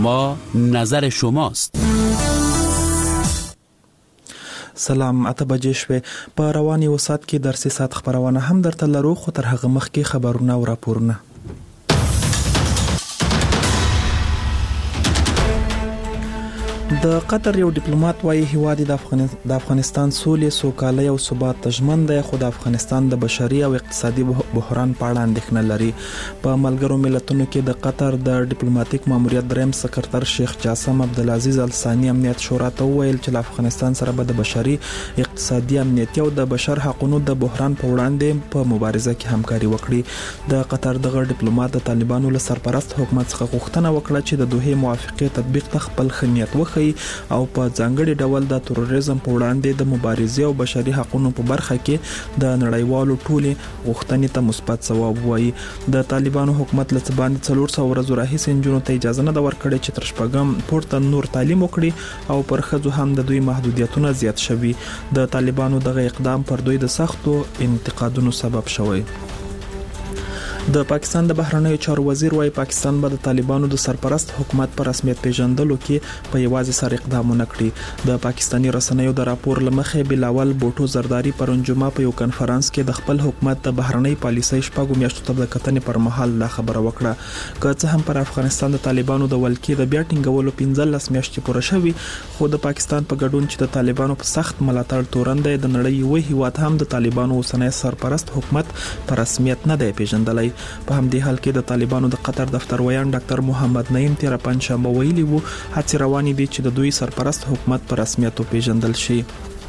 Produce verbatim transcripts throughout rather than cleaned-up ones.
ما نظر شماست. سلام، اته بجې شوې. په رواني وسات کې درسي سات خبرونه هم درته لرو، خو تر هغه مخکې خبرونه او راپورونه. د قطر یو ډیپلوماټ وايي هیواد د افغانستان سولې، سوکالۍ او ثبات تضمن دی، خو د افغانستان د بشري او اقتصادي بحران په اړه اندېښنه لري. په ملګرو ملتونو کې د قطر د ډیپلوماټیک ماموریت دریم سکرټر شیخ جاسم عبدالعزیز الثانی امنیت شورا ته وویل چې له افغانستان سره به د بشري، اقتصادي، امنیتي او د بشر حقوقو د بحران په وړاندې په مبارزه کې همکاري وکړي. د قطر دغه ډیپلوماټ د طالبانو له سرپرست حکومت څخه غوښتنه وکړه چې د دوحې موافقې تطبیق ته خپل خنیت وښيي او په ځانګړي ډول د تروریزم په وړاندې د مبارزې او بشري حقوقو په برخه کې د نړیوالو ټولې غوښتنې ته مثبت ځواب وایي. د طالبانو حکومت له باندې څلور سوه ورځې راهیسې نجونو ته اجازه نه ورکړي چې تر شپږم پورته نور تعلیم وکړي او پر ښځو هم د دوی محدودیتونه زیات شوي. د طالبانو دغه اقدام پر دوی د سختو انتقادونو سبب شوی. د پاکستان د بهرنیو چارو وزیر وايي پاکستان به د طالبانو د سرپرست حکومت پر رسمیت پیژندلو کې په یوازې سر اقدام نه کړي. د پاکستاني رسنیو د راپور لمخې بلاول بوټو زرداری پرون جمعه په یو کانفرنس کې د خپل حکومت د بهرنی پالیسۍ شپږو میاشتو ته د کتنې پر مهال دا خبره وکړه. که څه هم پر افغانستان د طالبانو د ولکې د بیا ټینګولو پنځلس میاشتې پوره شوي، خو د پاکستان په ګډون چې د طالبانو په سخت ملاتړ تورن دی، د نړۍ یو هیواد هم د طالبانو اوسنی سرپرست حکومت پر رسمیت نه دی پیژندلی. په همدې حال کې د طالبانو د قطر دفتر ویان ډاکټر محمد نعیم تیر پنځشنبه ویلي وو هڅې روانې دي چې د دوی سرپرست حکومت پر رسمیت پیژندل شي.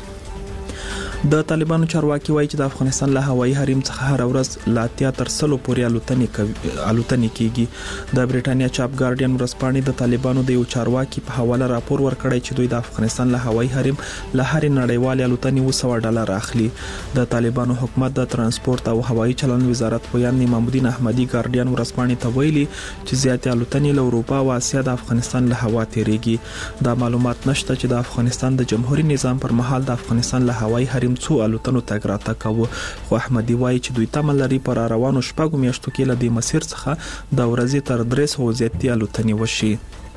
د طالبانو چارواکي وایي چې د افغانستان له هوایي حریم څخه هر ورځ لا اتیا تر سلو پورې الوتنې کوي الوتنې کیږي. د بریټانیا چاپ ګارډین ورځپاڼې د طالبانو د یو چارواکي په حواله راپور ورکړی چې دوی د افغانستان له هوایي حریم له هرې نړیوالې الوتنې اوه سوه ډالر اخلي. د طالبانو حکومت د ترانسپورت او هوایي چلند وزارت ویان نعیم الدین احمدي ګارډین ورځپاڼې ته ویلي چې زیاتې الوتنې له اروپا او اسیا د افغانستان له هوا تیریږي. دا معلومات نشته چې د افغانستان د جمهوریت نظام پر مهال د افغانستان له هوایي حریم څو الوتنو تګ راتګ کاوه، خو احمدي وایي چې دوی تمه لري پر روانو شپږو میاشتو کې له دې مسیر څخه د ورځې تر درې سوه زیاتې الوتنې وشي.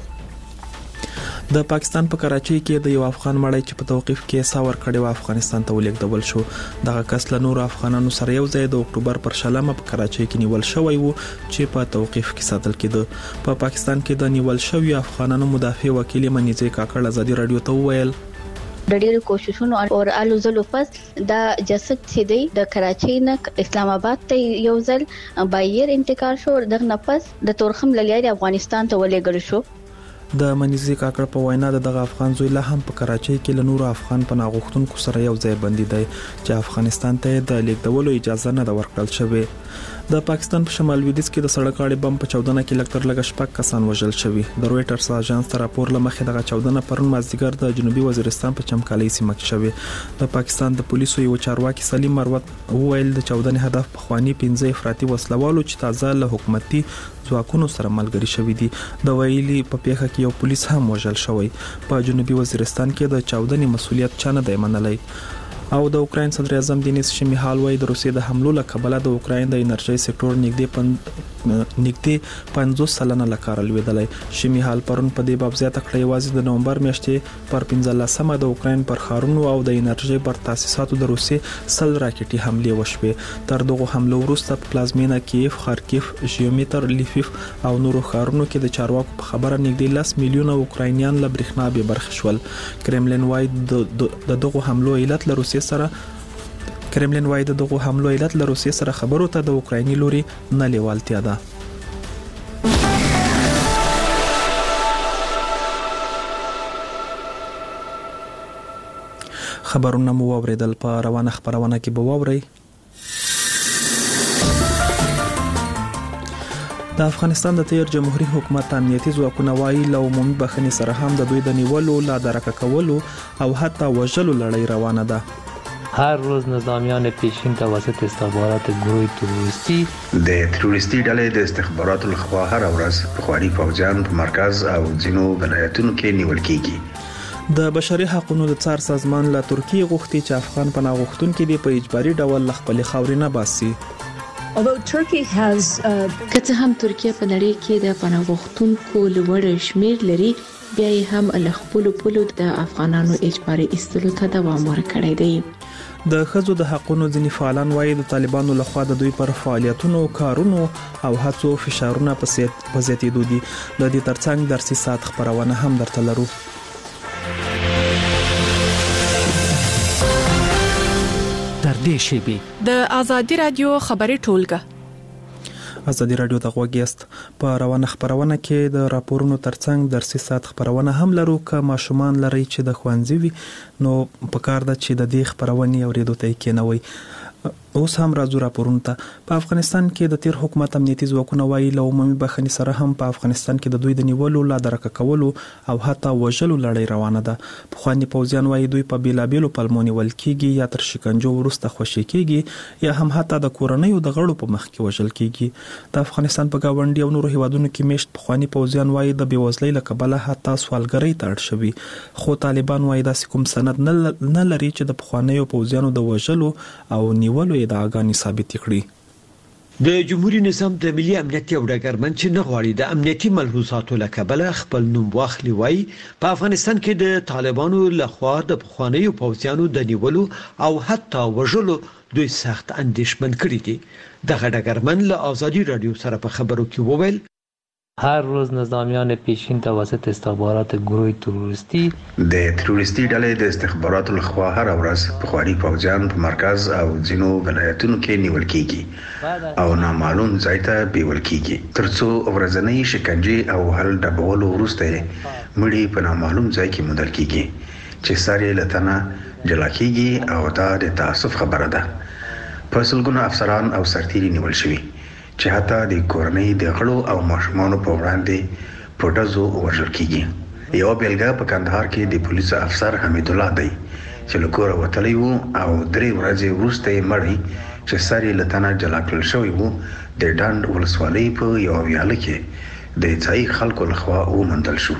د پاکستان په کراچۍ کې د یو افغان مړی چې په توقیف کې ساور کړي و افغانستان ته ولېږدول شو. دغه کس له نورو افغانانو سره یو ځای د اکتوبر پر شلمه په کراچۍ کې نیول شوی و چې په توقیف کې ساتل کېده. په پاکستان کې د نیول شوی افغانانو مدافع وکیل منیزه کاکړ ازادي رادیو ته وویل د ډېرو کوششونو او الو زلو پس دا جسد چې دی د کراچۍ نه اسلام آباد ته یو ځل بایر انتقال شو، دغه نفس د تورخم للیاري افغانستان ته ولېږل شو. د منیزي کاکړ په وینا دغه افغان زوی لا هم په کراچۍ کې له نورو افغان پناه غوښتونکو سره یو ځای بندي دی چې افغانستان ته د لیږدولو اجازه نه ده ورکړل شوې. د پاکستان په شمال لویدیځ کې د سړک اړې بم په چاودنه کې لږ تر لږه شپږ کسان وژل شوي. د رويټرز اژانس تر راپور لمخې دغه چاودنه پرون مازدیګر د جنوبي وزیرستان په چمکالي سیمه کې شوې. د پاکستان د پولیسو یو چارواکي سلیم مروت وویل د چاودنې هدف په خواني پنځه افراطي وسلوالو چې تازه له حکومتي ځواکونو سره ملګری شوي دي. د ویلي په پیښه کې یو پولیس هم وژل شوی. په جنوبي وزیرستان کې د چاودنې مسؤلیت چا نه دی منلی. او د اوکراین صدر اعظم دینیس شمیهال وایي د روسیې د حملو له کبله د اوکراین د انرژي سکتور نږدې پن نږدې پنځوس سلنه له کاره لوېدلی. شمیهال پرون په دې باب زیاته کړه یوازې د نومبر میاشتې پر پنځلسمه د اوکراین پر ښارونو او د انرژي پر تاسیساتو د روسیې سل راکټي حملې وشوې. تر دغه حملو وروسته په پلازمینه کیف، خارکیف، ژیومیتر، لیفیف او نورو ښارونو کې د چارواکو په خبره نږدې لس میلیونه اوکراینیان له برېښنا بې برخې شول. کرملین وایي د دغه حملو علت له روسیې سره کرملین وایي د دغه حملو علت له روسیې سره خبرو ته د اوکرایني لوري نه لیوالتیا ده. خبرونه مو واوریدل. په روانه خبرونه کې به واورئ د افغانستان د تیر جمهوریت حکومت امنیتي ځواکونه وایي له عمومي بخښنې سره هم د دوی د نیولو، لا درکه کولو او حتی وژلو لړۍ روانه ده. هر روز نظامیان پیشین توسط استخبارات گروه تروریستی د تروریستی ډلې د استخباراتو لخوا هر ورځ پخوانی فوجیان په مرکز او ځینو ولایتونو کې نیول کیږي. د بشري حقوقو د څار سازمان له ترکیې غوښتي چې افغان پناه غوښتونکي دي په اجباري ډول خپل خاورې نه باسي. Although Turkey has که هم ترکیه په نړۍ کې د پناه غوښتونکو لوړ شمیر لري، بیا یې هم له خپلو پولو د افغانانو اجباري ایستلو ته دوام ورکړی دی. د ښځو د حقوقو ځینې فعالان وایي د طالبانو لخوا د دوی پر فعالیتونو، کارونو او هڅو فشارونه په زیاتېدو دي. د دې ترڅنګ درسي ساعت خپرونه هم درته لرو. تر دې شیبې د آزادي رادیو خبري ټولګه. آزادي رادیو ته غوږ یاست. په روانه خبرونه کې د راپورونو ترڅنګ درسي ساعت خبرونه هم لرو. که ماشومان لري چې د ښوونځي وي نو پکار ده چې د دې خبرونې اورېدو ته کېنوي. اوس هم راځو راپورونو ته. په افغانستان کې د تیر حکومت امنیتي ځواکونه وایي له عمومي بخښنې سره هم په افغانستان کې د دوی د نیولو، لا درکه کولو او حتی وژلو لړۍ روانه ده. پخواني پوځیان وایي دوی په بیلابیلو پلمو نیول کېږي، یا تر شکنجو وروسته خوشي کېږي، یا هم حتی د کورنیو د غړو په مخ کې وژل کېږي. د افغانستان په گاونډي او نورو هیوادونو کې میشت پخواني پوځیان وایي د بېوزلۍ له کبله حتی سوالګرۍ ته اړ شوي. خو طالبان وایي داسې کوم سند نه لري چې د پخوانیو پوځیانو د وژلو او نیولو ادعاګانې ثابتې کړي. د جمهوریت نظام د ملي امنیت یو ډګرمن چې نه غواړي د امنیتي ملحوظاتو له کبله خپل نوم واخلي وایي په افغانستان کې د طالبانو لخوا د پخوانیو پوځیانو د نیولو او حتی وژلو دوی سخت اندېښمن کړي دي. دغه ډګرمن له آزادي رادیو سره په خبرو کې وویل هر روز نظامیان پیشین توسط استخبارات گروه تروریستی د تروریستی ډلې د استخباراتو لخوا هر ورځ پخوانی پوځیان په مرکز او ځینو ولایتونو کې نیول کیږي او نامعلوم ځای ته بیول کیږي، ترڅو ورځنۍ شکنجې او هل ډبولو وروسته مړي په نامعلوم ځای کې موندل کیږي چې ساري لتنه جلا کیږي او دا د تاسف خبره ده. په سلګونو افسران او سرتیري نیول شوي چې حتی د کورنۍ د غړو او ماشومانو په وړاندې په ډزو وژل کیږي. یو بیلګه په کندهار کې د پولیسو افسر حمید الله دی چې له کوره وتلی و او درې ورځې وروسته یې مړی چې سر یې له تنه جلا کړل شوی و د ډنډ ولسوالۍ په یوه ویاله کې د ځایي خلکو لخوا وموندل شو.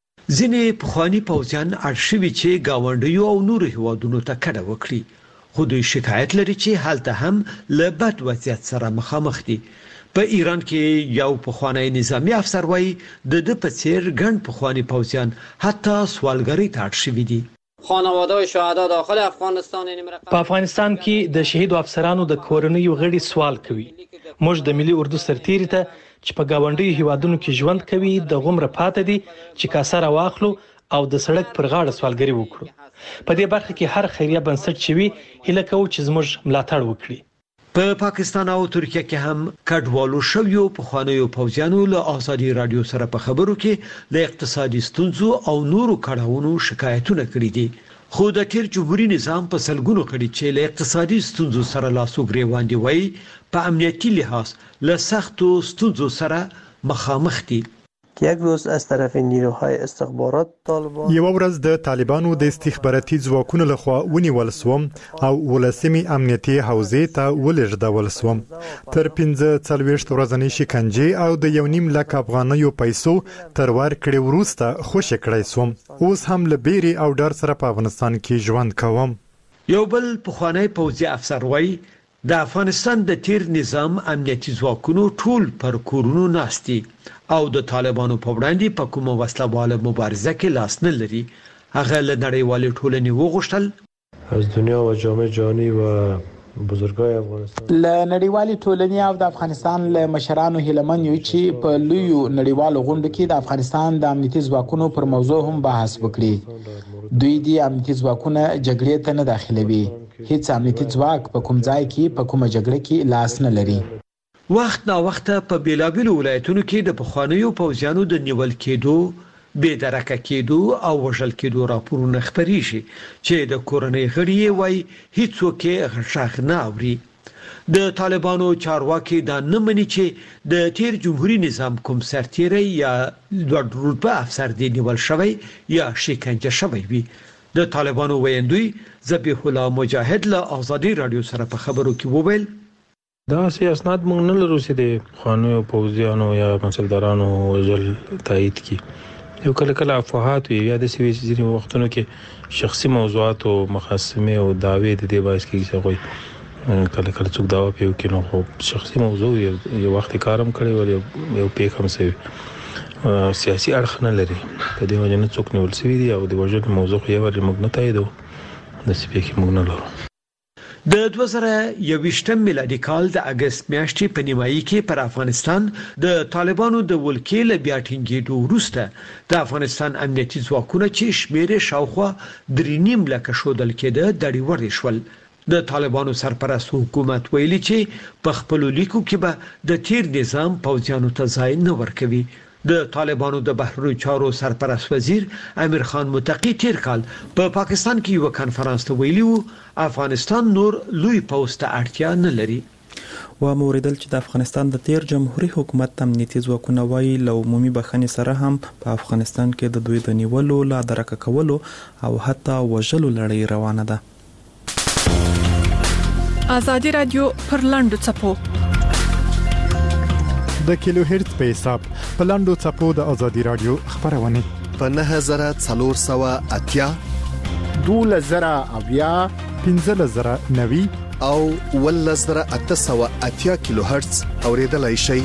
ځینې پخواني پوځیان اړ شوي چې ګاونډیو او نورو هیوادونو ته کډه وکړي، خو دوی شکایت لري چې هلته هم له بد وضعیت سره مخامخ دي. په ایران کې یو پخوانی نظامی افسر وایي د ده په څیر ګڼ پخواني پوځیان حتی سوالګرۍ ته اړ شوي دي. خانواده شهدا داخل افغانستان په افغانستان کې د شهیدو افسرانو د کورنیو غړي سوال کوي. موږ د ملي اردو سرتیري ته چې په گاونډي هیوادونو کې ژوند کوي د غومره پاتې دي چې کاسه را واخلو او د سړک پر غاړه سوالګري وکړو. په دې برخه کې هر خیریه بنسټ چې وي هیله کوو چې زموږ ملاتړ وکړي. په پاکستان او ترکیه کې هم کډوالو شویو پخوانیو پوځیانو له آزادي رادیو سره په خبرو کې له اقتصادي ستونزو او نورو کړهونو شکایتونه کړي دي. خو د تیر جمهوریت نظام په سلګونو کړي چې له اقتصادي ستونزو سره لاسو ګریوان دي وایي په امنیتي لحاظ له سختو ستونزو سره مخامخ دي. یک روز از طرف نیروهای استخبارات طالبان یو ورځ د طالبانو د استخباراتي ځواکونو لخوا ونیول سوم او ولسمي امنیتي حوزې ته ولېږدول سوم. تر پنځه څلوېښت ورځنۍ شکنجې او د یو نیم لک افغانیو پیسو تر ورکړې وروسته خوشي کړی سوم. اوس هم له بیرې او ډار سره په افغانستان کې ژوند کوم. یو بل پخوانی پوځي افسر وایي د افغانستان د تیر نظام امنیتي ځواکونو ټول پر کورونو ناستي او د طالبانو په وړاندې په کومه وسله مبارزه کې لاس نه لري. هغه له نړیوالې ټولنې وغوښتل از دنیا و جامعه جهانی و بزرګای افغانستان له نړیوالې ټولنې او د افغانستان له مشرانو هیلمن یو چې په لویو نړیوالو غونډو کې د افغانستان د امنیتي ځواکونو پر موضوع هم بحث وکړي. دوی د امنیتي ځواکونه جګړې ته نه داخلوي. هیڅ امنیتي ځواک په کوم ځای کې په کومه جګړه کې لاس نه لري. وخت نا وخت په بیلابیلو ولایتونو کې د پخوانیو پوځیانو د نیول کېدو، بې درکه کېدو او وژل کېدو راپورونه خپریږي چې د کورنۍ غړي وایي هیڅوک یې غږ نه اوري. د طالبانو چارواکي دا نه مني چې د تیر جمهوریت نظام کوم سرتیری یا لوړ رتبه افسر دی نیول شوی یا شکنجه شوی وي. د طالبانو ویندوی ذبیح الله مجاهد له آزادي رادیو سره په خبرو کې وویل دا سي اسناد موږ نه لرو چې د خانو پوځیانو یا مسلدارانو وجل تایید کی. یو کله کله افواهات وي یا د سوي ځینې وختونو کې شخصي موضوعات او مخاصمه او دعوی د دې باعث کې څه کوي کله کله څوک دا پیو کې نو خو شخصي موضوع یو وخت کارم کړی ول یو پیک هم سوي سیاسي اړخ نه لري په دې وجه نه څوک نیول سوي دي او د وجه موضوع یې ور موږ نه تاییدو د سپیکي موږ نه لرو. د دوه زره یوویشتم میلادي کال د اگست میاشتې په نیمایي کې پر افغانستان د طالبانو د ولکې له بیا ټینګېدو وروسته د افغانستان امنیتي ځواکونه چې شمېر شاوخوا درې نیم لکه ښودل کېده دړې وړې شول. د طالبانو سرپرست حکومت ویلي چې په خپل لیکو کې به د تیر نظام پوځیانو ته ځای نه ورکوي. د طالبانو د بهرنیو چارو سرپرست وزیر امیر خان متقی تیر کال په پا پاکستان کې یو کانفرنس ته ویلي وو افغانستان نور لوی پوځ ته اړتیا نه لري. و موریدل چې د افغانستان د تیر جمهوریت حکومت امنیتي ځواکونه وایي له عمومي بخښنې سره هم په افغانستان کې د دوی د نیولو لا درک کولو او حتی وژلو لړۍ روانه ده. ازادي رادیو پر لاندو چپو د کیلو هرتز په حساب په لاندو چپو د ازادي رادیو خبرونه په نه زره څلور سوه اتیا دوله زره اویا پنځه زره نوي او ول زره اته سوه اتیا کیلو هرتز اوریدلای شي.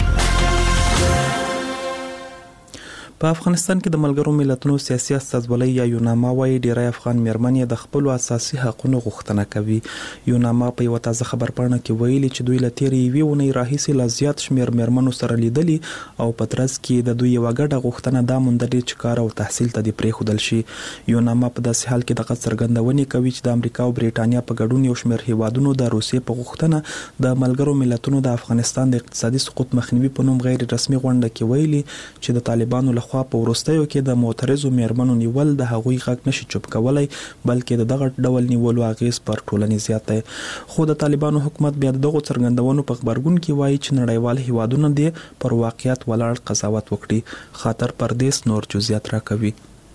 په افغانستان کې د ملګرو ملتونو سیاسي استازولۍ یا یوناما وايي ډیری افغان میرمنې د خپل اساسي حقوقو غوښتنه کوي. یوناما په یو تازه خبرپاڼه کې ویلي چې دوی له تیرې یوې اونۍ راهیسې لا زیات شمیر میرمنو سره لیدلي او په ترڅ کې د دوی یو غټه غوښتنه دا موندلې چې کار او تحصیل ته د پریښودل شي. یوناما په داسې حال کې د څرګندونې کوي چې د امریکا او بریټانیا په ګډون یو شمیر هیوادونو د روسیې په غوښتنه د ملګرو ملتونو د افغانستان د اقتصادي سقوط مخنیوي په نوم غیر رسمي غونډه کې ویلي چې د طالبانو لخوا په ورستیو کې د معترضو میرمنو نیول د هغوی غږ نشي چوپ کولای بلکې دغه ډول نیولو اغیز پر ټولنې زیات دی. خو د طالبانو حکومت بیا دغه څرګندونو په خبرګون کې وایي چې نړیوال هیوادونه دې پر واقعیت ولاړ قضاوت وکړي. خاطر پردیس نور جزئیات راکوي.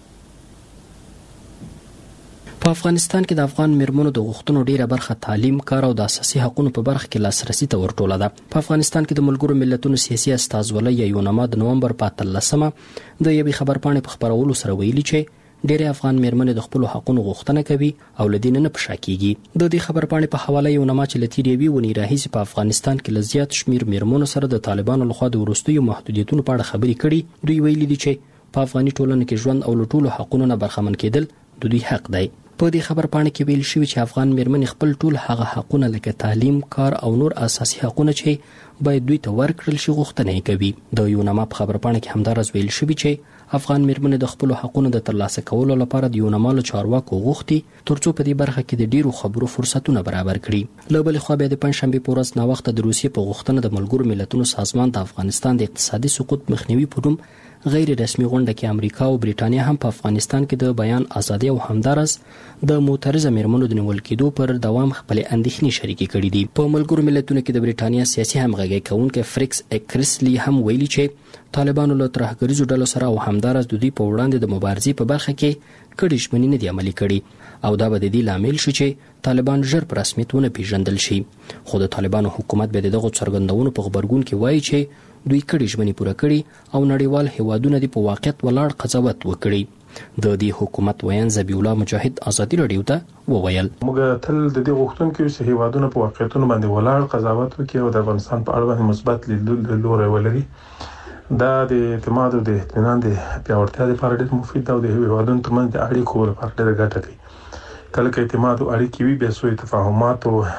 په افغانستان کې د افغان میرمنو د غوښتنو ډیره برخه تعلیم، کار او د اساسي حقوقو په برخه کې لاسرسي ته ورټوله ده. په افغانستان کې د ملګرو ملتونو سیاسي استازولۍ یا یوناما د نومبر په اتلسمه د یوې خبرپاڼې په خبرولو سره ویلي چې ډیری افغان میرمنې د خپل حقوقو غوښتنه کوي او لدین نه پښا کیږي. د دې خبرپاڼې په حواله یوناما چې لتیری وی ونی راهیسي په افغانستان کې لزیات شمیر میرمنو سره د طالبانو لخوا د ورستیو محدودیتونو په اړه خبرې کړي. دوی ویلي دي چې په افغاني ټولنه کې ژوند او لټول حقوقونه نه برخمن کېدل د دوی حق دی. په دې خبرپاڼه کې ویل شوی چې افغان میرمنې خپل ټول هغه حقوقونه لکه تعلیم، کار او نور اساسي حقوقونه چې باید دوی ته ورکړل شي غوښتنه کوي. د یوناما په خبرپاڼه کې همدارس ویل شوی چې افغان میرمنې د خپل حقوقو د ترلاسه کولو لپاره د یوناما له چارواکو غوښتي ترڅو په دې برخه کې د ډیرو خبرو فرصتونه برابر کړي. له بل خوا بیا د پنځشنبه په ورځ نا وخت د روسیې په غوښتنه د ملګرو ملتونو سازمان د افغانستان د اقتصادي سقوط مخنیوي په نوم غیر رسمي غونډه کې امریکا او بریټانیا هم په افغانستان کې د بیان ازادي او همدارس د معترضه میرمنو د نیول کېدو پر دوام خپل اندېښنې شریکې کړې دي. په ملګرو ملتونو کې د بریټانیا سیاسي همغږي کوونکی فریکس اکرسلی هم ویلي چې طالبانو له ترهګریزو ډلو سره او همدارس د دوی په وړاندې د مبارزې په برخه کې کډې ژمنې نه دي عملي کړي او دا به د دې لامل شي چې طالبان ژر په رسمیت ونه پیژندل شي. خو د طالبانو حکومت به دغه څرګندونو په خبرګون کې وایي چې دوی کډې ژمنې پوره کړي او نړیوال هیوادونه د په واقعیت ولاړ قضاوت وکړي. د دې حکومت ویان ذبیح الله مجاهد ازادي رادیو ته وویل موږ تل د دې غوښتنې کوي چې هیوادونه په واقعیتونو باندې ولاړ قضاوت وکړي او د افغانستان په اړه باندې مثبت لیدلوري ولري. دا د اعتماد او د اطمینان د پیاوړتیا لپاره ډېر مفید دی او د هیوادونو ترمنځ د اړیکو لپاره ډېر ګټه کوي. کله چې اعتماد او اړیکې وي بیا سوء تفاهمات او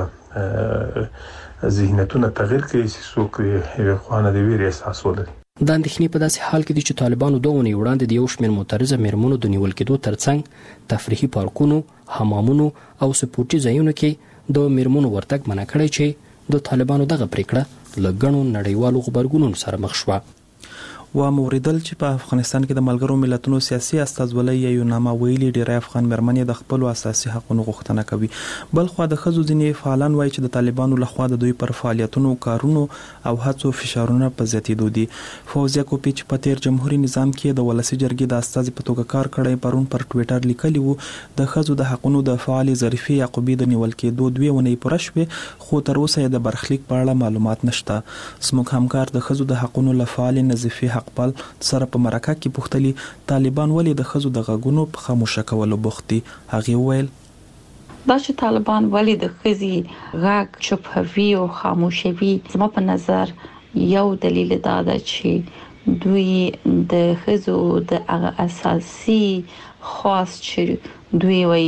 هغه ذهنیتونه تغیر کوي چې څوک یو خوانه د ویرې احساس ولري. د اندېښنې په داسې حال کې دي چې طالبانو دوه ونې وړاندې د یو شمېر معترضه میرمنو د نیول کېدو ترڅنګ تفریحي پارکونو، حمامونو او سپورټي ځایونو کې د میرمنو ورتګ منع کړی چې د طالبانو دغه پریکړه له ګڼو نړیوالو غبرګونونو سره مخ شوه. و موریدل چې په افغانستان کې د ملګرو ملتونو سیاسي استازولۍ یا یوناما ویلي ډیری افغان میرمنې د خپل اساسي حقوقو غوښتنه کوي. بل خو د ښځو ځینې فعالان وایي چې د طالبانو لخوا د دوی پر فعالیتونو، کارونو او هڅو فشارونه په زیاتېدو دي. فوزیه کوپی چې په تیر جمهوریت نظام کې د ولسی جرګې د استازي په توګه کار کړی پرون پر ټویټر لیکلی وو د ښځو د حقوقو د فعال ظریفې یعقوبی د نیول کېدو دوه ونې پوره شوې خو تر اوسه د برخلیک په اړه معلومات نشته. زموږ همکار د ښځو د حقوقو لفعال نظیفې حقپال سره په مرکه کې پوښتلي طالبان ولې د ښځو د غږونو په خاموشه کولو بوخت دي. هغه ویل دا چې طالبان ولې د خزي غاک چوپوي او خاموشوي زما په نظر یو دلیل دا ده چې دوی د خزو د هغه اساسي خاص چې دوی وي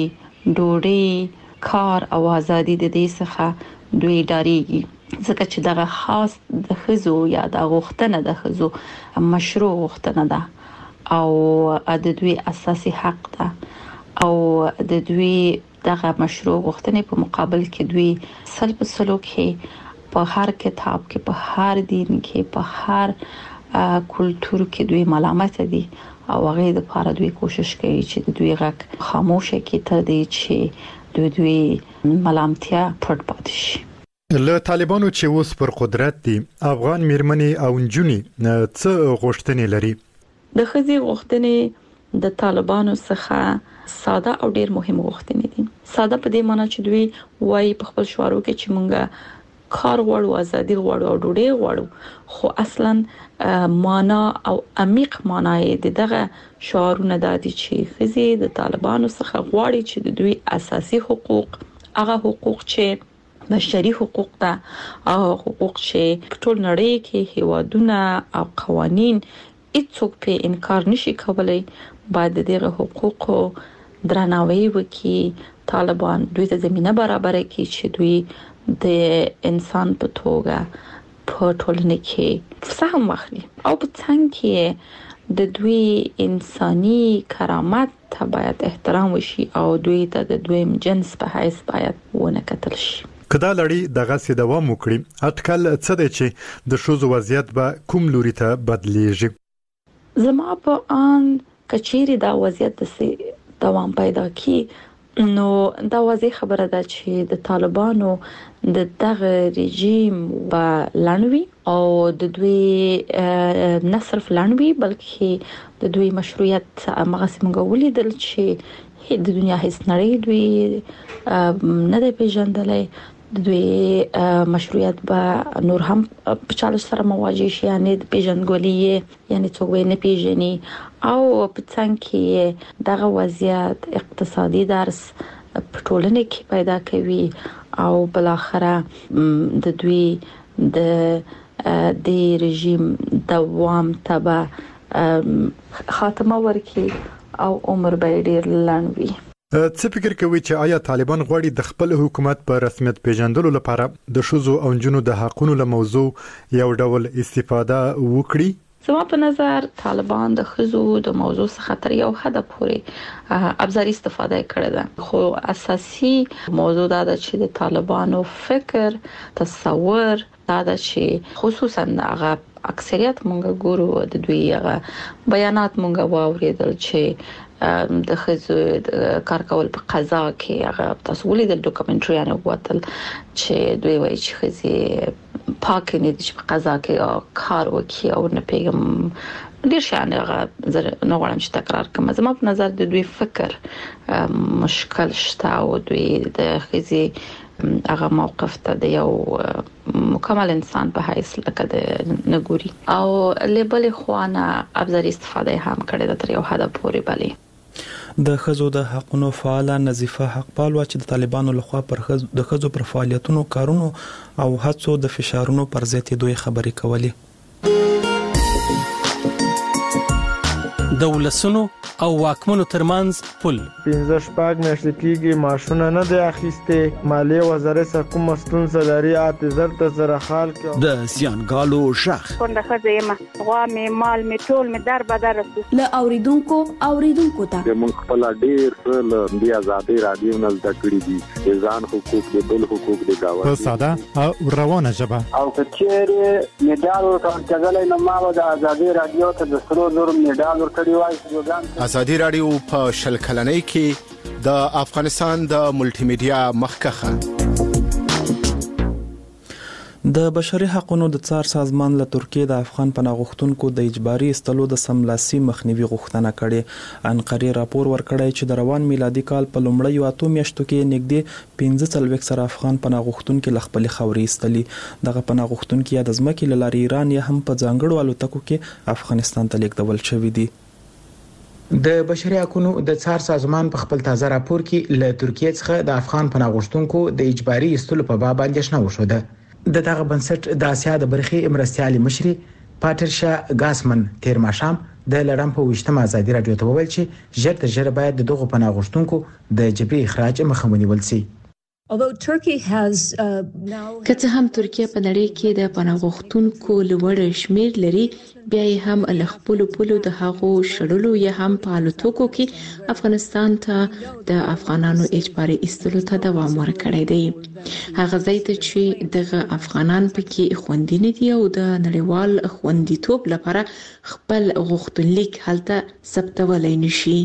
ډوډۍ کار او ازادي د دې څخه دوی ډاریږي ځکه چې دغه خاص د خزو یا د غوښتنه د خزو مشروع غوښتنه ده او د دوی اساسي حق ده او د دوی دغه مشروع غوښتنې په مقابل کې دوی سلب سلوک کې په هر کتاب کې په هر دین کې په هر کلچر کې دوی ملامت دي او هغه د لپاره دوی کوشش کوي چې د دوی غږ خاموش کړي ته دي چې دوی دوی ملامتیا پټ پاتې شي له طالبانو چې اوس پر قدرت دي افغان میرمنې او نجونې څه غوښتنې لري د خزي غوښتنې د طالبانو څخه ساده او ډیر مهم غوښتنې دي ساده په دې معنی چې دوی وایي په خپل شعارو کې چې مونږه کار غواړو ازادي غواړو او ډوډۍ غواړو خو اصلا معنا او عمیق معنا یې دغه شعارونه د دي چې خزي د طالبانو څخه غواړي چې د دوی اساسي حقوق هغه حقوق چې بشري حقوق ده او حقوق چې ټول نړۍ کې هیوادونه او قوانين هیڅوک په انکار نشي کولای باید دغه حقوقو درناوی وکړي طالبان دوی ته زمينه برابر کړي چې دوی د انسان په توګه په ټولنه کې سهم واخلي او په څنګه کې د دوی انساني کرامت ته باید احترام وشي او دوی ته د دویم جنس په حیث باید ونه کتل شي کدا لړۍ دغه سي دوام وکړي اټکل څه دی چې د شوزو وضعیت به کوم لوري ته بدلیږي زما په ان کچيري دا وضعیت د دوام پیدا کی نو دا واضح خبره ده چې د طالبانو د دغه رژیم په لنوي او د دوی نه صرف لنوي بلکې د دوی مشروعیت مغسمنګ ولیدل چې د دنیا هیڅ نړۍ دوی نه د پیژندلې د دوی مشروعیت به نور هم په چالش سره مواجه شي یعنی د پیژندګلوي یعنی څوک نه پیژني او په څنګه کې دغه وضعیت اقتصادي درس په ټولنه کې پیدا کوي او بل اخره د دوی د د رژیم دوام تبع خاتمه ورکي او عمر به ډیر لنوي څه فکر کوي چې آیا طالبان غواړي د خپل حکومت په رسمیت پیژندلو لپاره د شوزو او جنو د حقونو له موضوع یو ډول استفاده وکړي زما په نظر طالبان د خزو د موضوع څخه تر یو حد پورې ابزاري استفاده کړې ده خو اساسي موضوع دا ده چې د طالبانو فکر تصور دا ده چې خصوصا هغه اکثریت مونږ ګورو د دوی هغه بیانات مونږ واوریدل چې د خزو کار کول په قضا کې هغه تاسو ولیدل ډاکومنټري نه وتل چې دوی وایي چې خزي پاک نه دي چې په قضا کې کار وکړي او نه پیغام ډیر شان هغه زه نه غواړم چې تکرار کوم زما په نظر د دوی فکر مشکل شته او دوی د خزي هغه موقف ته د یو مکمل انسان په حیث لکه د نګوري او لیبل خوانه ابزاري استفاده هم کړې ده تر یو حد پورې بلی د خزو د حقونو فعال نظیفه حقپال و چې د طالبانو لخوا پر خزو د خزو پر فعالیتونو کارونو او هڅو د فشارونو پر ضد دوی خبري کولې د ولسونو او واکمنو ترمنځ پل پنځه شپږ میاشتې کېږي معاشونه نه دی اخیسته مالیه وزارت حکومت مستون سلاري اعتذار ته سره خال کې د سیانګالو شخ څنګه خزیمه غوا می مال می ټول می در بدر له اوریدونکو اوریدونکو ته موږ خپل ډیر له دی آزادي رادیو نه زده کړی دي ځان حقوق د بل حقوق د گاوه په ساده او روانه ژبه او کچېره میډال ورکړل نه ما د آزادي رادیو ته د سرو زر میډال ورکړی وای ازادي رادیو په شل کلنۍ کې د افغانستان د ملټي میډیا مخکخه د بشري حقوقو د څار سازمان له ترکیه د افغان پناه غوښتونکو د اجباري استلو د سملاسي مخنیوي غوښتنه کړې انقره راپور ورکړی چې د روان میلادي کال په لومړیو اتو میاشتو کې نږدې پنځه څلوېښت سره افغان پناه غوښتونکو ل خپل خوري استلي دغه پناه غوښتونکو د ځمکې لاري ایران یا هم په ځانګړو الوتکو کې افغانستان ته لیږدول شوی دي د بشري حقوقو د څار سازمان په خپل تازه راپور کې له ترکیه څخه د افغان پناه غوښتونکو د اجباري ایستلو په باب اندېښنه وشوده. د دغه بنسټ د اسیا د برخې مرستيالي مشري پاترشا ګاسمن تیر ماښام د لړم په وشتمه ازادي رادیو ته وویل چې ژر تر ژره باید د دغه پناه غوښتونکو د جبري اخراج مخه ونیول شي. که څه هم ترکیه په نړۍ کې د پناه غوښتونکو لوړ شمیر لري، بیا یې هم له خپلو پولو د هغو شړلو یا هم په الوتکو کې افغانستان ته د افغانانو اجباري ایستلو ته دوام ورکړی دی. هغه ځای ته چې دغه افغانان پکې خوندي نه دي او د نړیوال خوندیتوب لپاره خپل غوښتنلیک هلته ثبتولی نشي.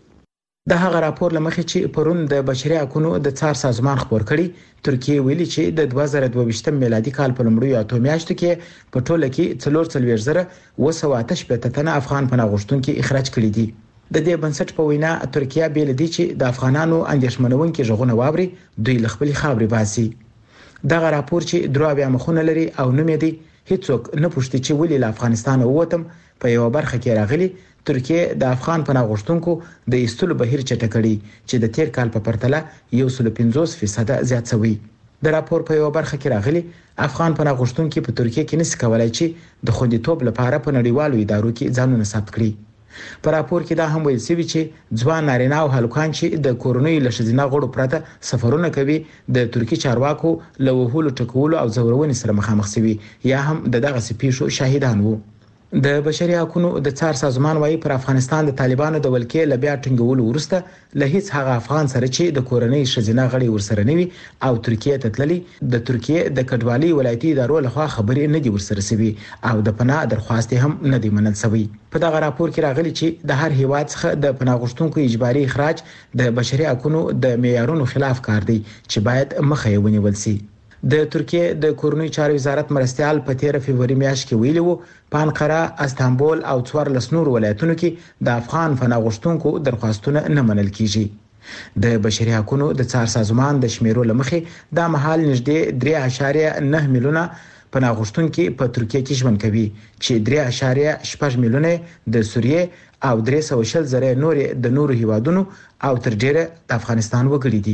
د هغه راپور لمخې چې پرون د بشري حقوقو د څار سازمان خبر کړي، ترکیه ویلي چې د دوه زره دوه ویشت میلادي کال په لومړیو اتو میاشتو کې په ټوله کې څلور څلوېښت زره اوه سوه اته شپېته تنه افغان پناه غوښتونکي اخراج کړي دي. د دې بنسټ په وینا ترکیه بیل دي چې د افغانانو اندېښمنونکي ژغونه واوري، دوی له خپل خاورې باسي. دغه راپور چې درو بیا مخونه لري او نوم دی هیڅوک نه پوښتي چې ولې له افغانستان ووتم، په یو برخه کې راغلي ترکیه د افغان پناه غوښتونکو د ایستلو بهیر چټکړي چې د تیر کال په پرتله یو سل پنځوس فیصد زیات شوی. د راپور په یو برخه کې راغلي افغان پناه غوښتونکو په ترکیه کې نس کولای چې د خوندیتوب لپاره په نړیوالو ادارو کې ځانونه ثبت کړي. په راپور کې دا هم ویل شوی چې ځوان نارینه او هلکان چې د کورونی له ښځینه غړو پرته سفرونه کوي د ترکی چارواکو له وهولو ټکولو او زورونې سره مخامخ شوي یا هم د دغه سپیشو شاهدان وو. د بشري حقوقو د څار سازمان وايي پر افغانستان د طالبانو د ولکې ل بیا ټینګولو ورسته له هیڅ هغه افغان سره چې د کورنۍ ښځینه غړي ورسره نوي او ترکیه ته تللي د ترکیه د کډوالي ولایتي ادارو لخوا خبرې نه دي ورسره سوي او د پناه درخواست هم نه دی منل شوی. په دغه راپور کې راغلي چې د هر هیواد څخه د پناه غوښتونکو اجباري اخراج د بشري حقوقو د معیارونو خلاف کار دی چې باید مخه یې ونیول شي. د ترکیه د کورنۍ چارو وزارت مرستيال په تیر فبرवरी میاشت کې ویلي وو په انقره، استانبول او څوارلس نور ولایتونو کې د افغان پناه غوښتونکو درخواستونه نه منل کیږي. د بشري حقوقو د څار سازمان د شمیرو لمخې د مهال نږدې درې اعشاریه نه میلیونه پناه غوښتونکي په ترکیه کې ژوند کوي چې درې اعشاریه شپږ میلیونه د سوریه او درې سوه شل زره نور د نورو هیوادونو او تر ډیره د افغانستان وګړي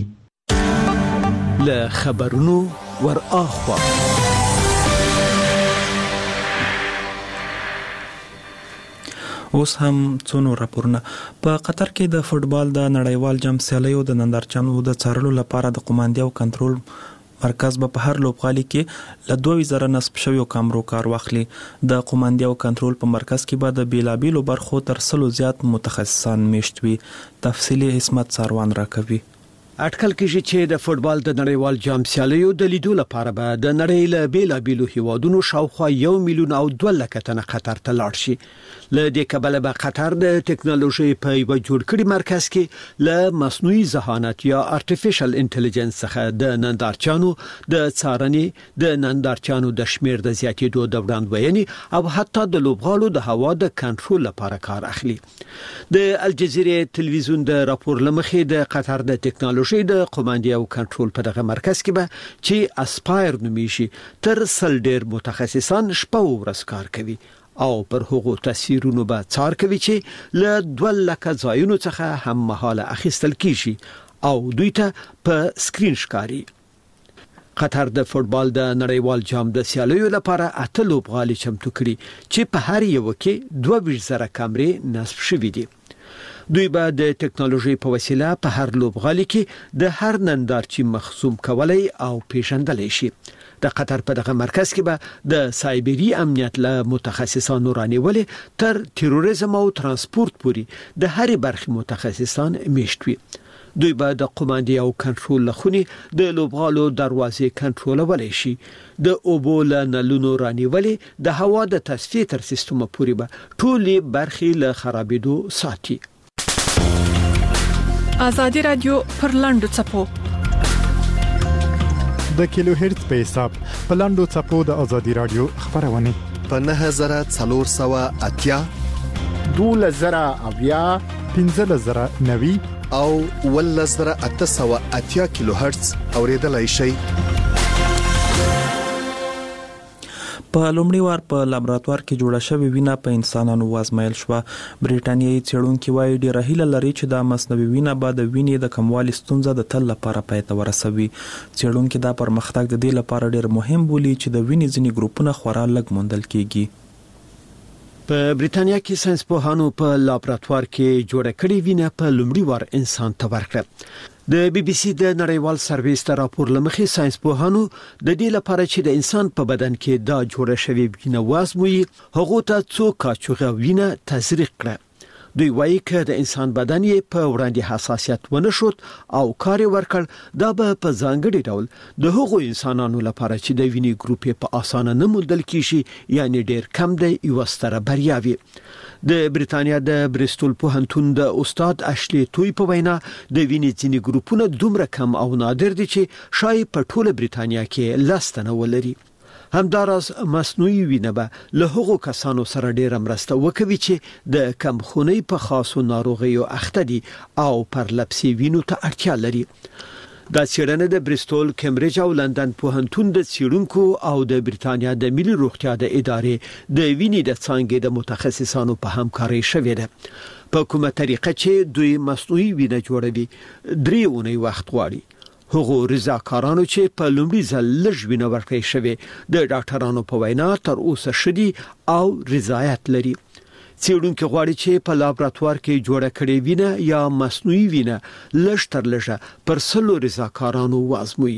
دي. له خبرونو ور اخوا اوس هم څونو راپورونه. په قطر کې د فوتبال د نړیوال جام سیالیو د نندارچانو د څارلو لپاره د قوماندې او کنټرول مرکز به په هر لوبغالي کې له دوه زره نصب شویو کامرو کار واخلي. د قوماندې او کنټرول په مرکز کې به د بیلابیلو برخو تر سلو زیات متخصصان میشت وي. تفصیلی حسمت ساروان راکوي. اټکل کېږي چې د فوتبال د نړیوال جام سیالیو د لیدو لپاره به د نړۍ له بیلابیلو هیوادونو شاوخوا یو میلیون او دوه لکه تنه قطر ته لاړ شي. له دې کبله به قطر د ټکنالوژي په یو جوړ کړي مرکز کې له مصنوعي ذهانت یا ارتفیشل انټيليجنس څخه د نندارچانو د څارنې، د نندارچانو د شمیر د زیاتېدو د وړاندوینې او حتی د لوبغاړو د هوا د کنټرول لپاره کار اخلي. د الجزیره تلویزیون د راپور لمخې د قطر د ټکنالوژي د قوماندې او کنټرول په دغه مرکز کې به چې اسپایر نومیږي تر سل ډیر متخصصان شپه او ورځ کار کوي او پر هغو تصویرونو به څار کوي چې له دوه لکه ځایونو څخه هم مهاله اخیستل کیږي او دوی ته په سکرین ښکاري. قطر د فوتبال د نړیوال جام د سیالیو لپاره اته لوبغالي چمتو کړي چې په هر یو کې دوه ویشت زره کامرې نصب شوې دي. دوی به د ټکنالوژي په وسیله په هر لوبغالي کې د هر نندارچی مخزوم کولای او پیژندل شي. د قطر په دغه مرکز کې به د سایبری امنیت له متخصصانو رانیولې تر تروریزم او ترانسپورت پورې د هر برخې متخصصان میشت وي. دوی به د قوماندې او کنټرول لخونی د لوبغالو دروازې کنټرولولای شي. د اوبو له نلونو رانیولې د هوا د تصفیې تر سیستم پورې به ټولې برخې له خرابېدو ساتي. آزادی رادیو پر لاندو چپو د کیلو هرتز په حساب په لاندو چپو د آزادی رادیو خبرونه په نه زره څلور سوه اتیا دوه زره اویا پنځه زره نوي او ول زره اته سوه اتیا کیلو هرتز اوریدلای شي. په لومړي وار په لابراتوار کې جوړه شوې وینه په انسانانو وازمایل شوه. بریټانیایي څېړونکي وایي ډېره هیله لري چې دا مصنوعي وینه به د وینې د کموالي ستونزه د تل لپاره پای ته ورسوي. څېړونکي دا پرمختګ د دې لپاره ډېر مهم بولي چې د وینې ځینې ګروپونه خورا لږ موندل کیږي. په بریټانیا کې ساينس پوهانو په لابراتوار کې جوړه کړې وینه په لومړي وار انسان ته ورکړه. د بي بي سي د نړیوال سرویس تر راپور لمخې ساينس پوهانو د دې لپاره چې د انسان په بدن کې دا جوړه شوی وینه وازموي هغه ته څو کاچوغه وینه تزریق کړه. دوی وایي چې د انسان بدن یې په وړاندې حساسیت ونه شود او کار ورکړ دا به په ځانګړي ډول د هغو انسانانو لپاره چې د وینې ګروپ په اسانه نه موندل کیږي یعنی ډیر کم دی یو ستره بریا وي. د بریټانیا د بریستول پوهنتون د استاد اشلی توی په وینا د وینې ځینې ګروپونه دومره کم او نادر دي چې شاید په ټوله بریټانیا کې لاستنه ولري. همداراز مصنوعي وینه به له هغو کسانو سره ډیره مرسته وکوي چې د کمخونی په خاصو ناروغیو اخته دي او پر لپسي وینو ته اړتیا لري. دا څېړنه د بریستول، کمبریج او لندن پوهنتون د څېړونکو او د بریټانیا د ملي روغتیا د ادارې د وینې د څانګې د متخصصانو په همکارۍ شوې ده. په کومه طریقه چې دوی مصنوعي وینه جوړوي درې اونۍ وخت غواړي. هغه رضاکارانو چې په لومړي ځل لږ وینه ورکړې شوې د ډاکټرانو په وینا تر اوسه شدي او رضایت لري. څېړونکي غواړي چې په لابراتوار کې جوړه کړې وینه یا مصنوعي وینه لږ تر لږه پر سلو رضاکارانو وازموي.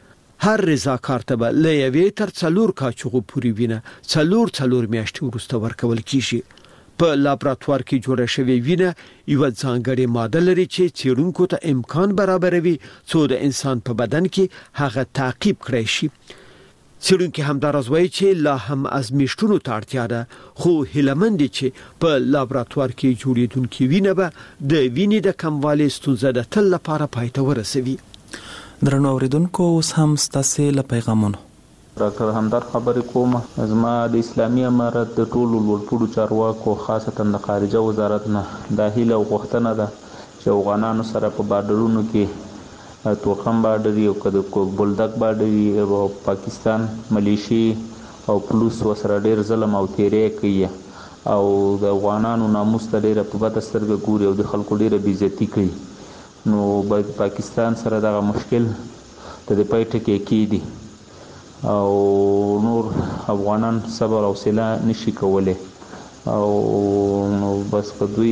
هر رضاکار ته به له یوې تر څلور کاچوغو پورې وینه څلور څلور میاشتې وروسته ورکول کیږي. په لابراتوار کې جوړه شوې وینه یو ځانګړې ماده لري چې څېړونکو ته امکان برابروي څو د انسان په بدن کې هغه تعقیب کړی شي. څېړونکي همداراز وایي چې لا هم ازمیښتونو ته اړتیا ده خو هیلهمند دي چې په لابراتوار کې جوړېدونکې وینه به د وینې د کموالي ستونزه د تل لپاره پای ته ورسوي. درنو اوریدونکو اوس هم ستاسو له پیغامونو ډاکټر همدار خبرې کوم. زما د اسلامي امارت د ټولو لوړپوړو چارواکو خاصتا د خارجه وزارت نه دا هیله او غوښتنه ده چې افغانانو سره په بارډرونو کې تورخم بارډر او کده بولدک بارډر او پاکستان ملیشي او پولیس وسره ډیر ظلم او تیری کوي او د افغانانو ناموس ته ډیره په بده سترګه ګوري او د خلکو ډیره بې عزتي کوي. نو پاکستان سره دغه مشکل ته د پای ټکی کیدی او نور افغانان صبر او حوصله نشي کولای او نو بس په دوی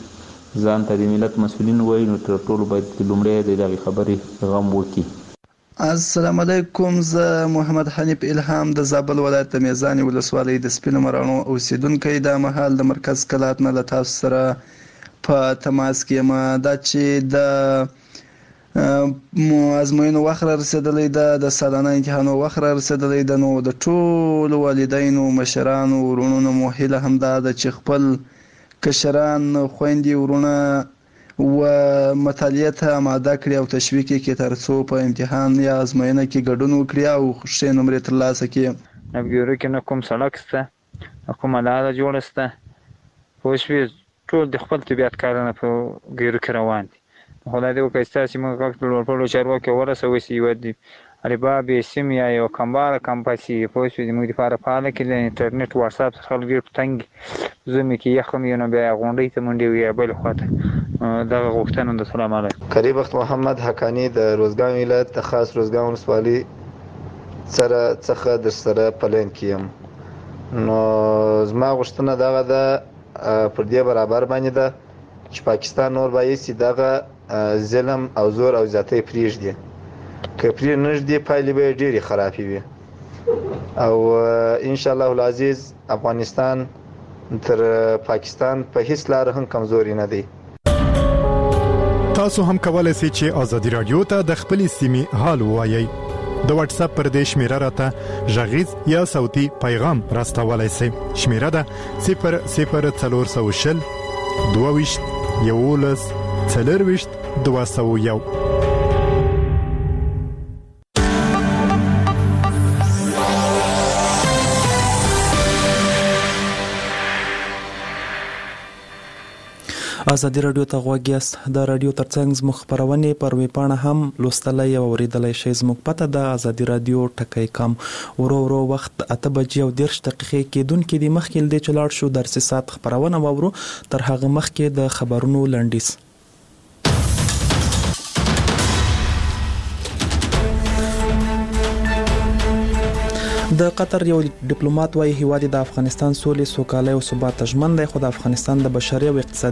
ځان ته د ملت مسؤلین وایي نو تر ټولو باید لومړی د دغه خبرې غم وکړي. السلام علیکم. زه محمد حنیف الهام د زابل ولایت د میزان ولسوالۍ د سپینو مرانو اوسیدونکی د مهال د مرکز کلات نه له تاسو سره په تماس کې یم. دا چې د ازموینو وخت را رسیدلی ده، د سالانه امتحانو وخت را رسیدلی ده، نو د ټولو والدینو مشرانو ورونو مو هیله همدا ده چې خپل کشران خویندې ورونه و مطالعه ته آماده کړي او تشویق کړي تر څو په امتحان یا ازموینه کې ګډون وکړي او ښه نمرې ترلاسه کړي. نبګورو کې نه کوم سړک شته کومه لاره جوړه شته پوه شوې ټول د خپل طبیعت کارونه په ګیرو کې روان دي. خدای دې وکړي ستاسې موږ غږ په لوړپوړو چارواکو ورسوي چې یوه د البابې سیم یا یو کمباره کمپاسي پوه شوې زموږ دپاره فعاله کړي. د انټرنیټ واتساپ څخه خلک ډېر په تنګ زمې کې یخ هم یو نو بیا غونډۍ ته منډې وي یا بلې خوا ته دغه غوښتنه ده. سلام علیکم. کریم بخت محمد حقانی د روزګان ولایت د خاص روزګان ولسوالۍ سره څخه در سره پلین کې یم. نو زما غوښتنه دغه ده پر دې برابر باندې ده چې پاکستان نور بایسي دغه ظلم او زور او زیاتی پرېږدي. که پرې نږدې پایلې به یې ډېرې خرابې وي او انشاءالله العزیز افغانستان تر پاکستان په هیڅ لاره هم کمزوري نه دی. تاسو هم کولای شئ چې ازادي رادیو ته د خپلې سیمې حال ووایئ. د واتس اپ پر دې شمیره راته غږیز یا صوتي پیغام راستولای شئ. شمیره ده صفر صفر څلور سوه شل دوه ویشت یولس څلور ویشت دوه سوه یو. ازادي رادیو ته غوږ یاست. د رادیو ترڅنګ زموږ خپرونې پر ویبپاڼه هم لوستلای او اوریدلای شئ. زموږ پته د ازادي رادیو ټکی کم ورو ورو وخت اته بجې او دېرش دقیقې کېدونکې د مخکې د چلاړ شو درسي سات خپرونه وورو. تر هغه مخکې د خبرونو لنډیز. د قطر یو ډیپلوماټ وايي هیواد د افغانستان سولې سوکالۍ او ثبات ژمن دی، خو د افغانستان د بشري او اقتصادي